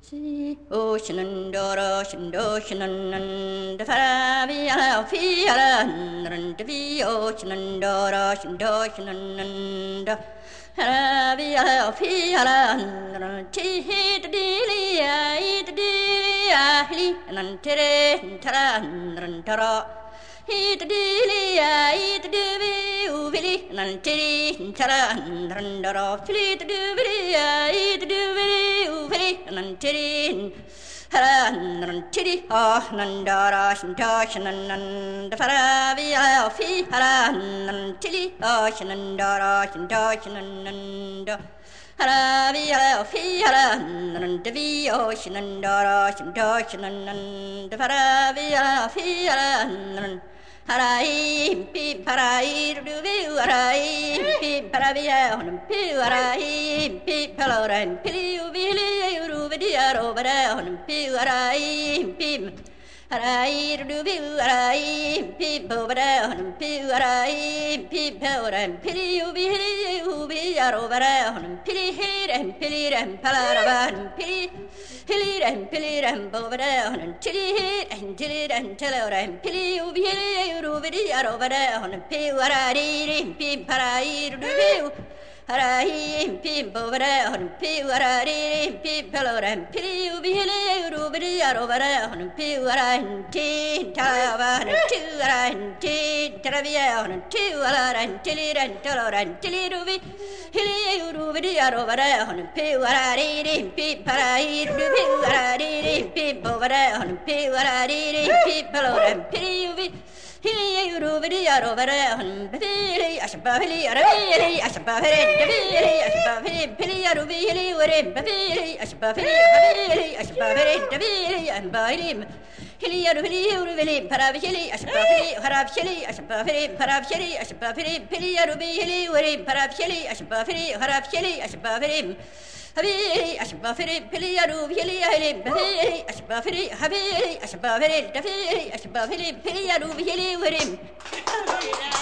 오시는 도로신 다파라비야 피하라는 데비 오시는 도로신 도 하라비야 피하라는 티히드리야 이드리야 난 테레 타라는 타라 히드리야 이드리비 우빌리 난 테리 타라는 타라 필리드리야 이드리비 우빌리 난 테리 하라는 티리 난다라 신타시는 다파라비야 피하라는 티리 신다라 신타시는 하라비야 피하라는 데비오 신다라 신타시는 다파라비야 피하라는 하라임 피 파라이 루비 하라임 피 파라비야 호는 피 하라임 피 팔로라임 필리우빌리 루비디아로바라 호는 피 하라임 피 하라이 루비 하라임 피 보바라 호는 피 하라임 피 페오라임 필리우빌리 우비아로바라 호는 필리히렘 필리렘 팔라라바는 필리 힐리렘 필리렘 보바라 호는 틸리히렘 틸리렘 텔로렘 필리우빌리 루비디아로바라 호는 피 하라리림 피 파라이 루비 하라임 피 보바라 호는 피 하라리림 피 펠로렘 필리우빌리 루비디아로바라 호는 피 하라인 티 타라바는 티 하라인 티 타라비아 호는 티 하라인 틸리렘 텔로렘 틸리루비 힐리 루비디아로바라 호는 피 하라리림 피 파라이 루비 하라리림 피 보바라 호는 피 하라리림 피 펠로렘 필리우비 힐리 루비디아로바라 호는 필리 아샤바필리 아라빌리 아샤바필리 데빌리 아샤바필리 필리 아루비 힐리 오렘 바필리 아샤바필리 하빌리 아샤바필리 데빌리 안바일림 힐리 아루빌리 우르빌리 파라비힐리 아샤바필리 하라비힐리 아샤바필리 파라비힐리 아샤바필리 필리 아루비 힐리 오렘 파라비힐리 아샤바필리 하라비힐리 아샤바필리 하빌리 아샤바필리 필리 아루비 힐리 아힐림 바필리 아샤바필리 하빌리 아샤바필리 데빌리 아샤바필리 필리 아루비 힐리 오렘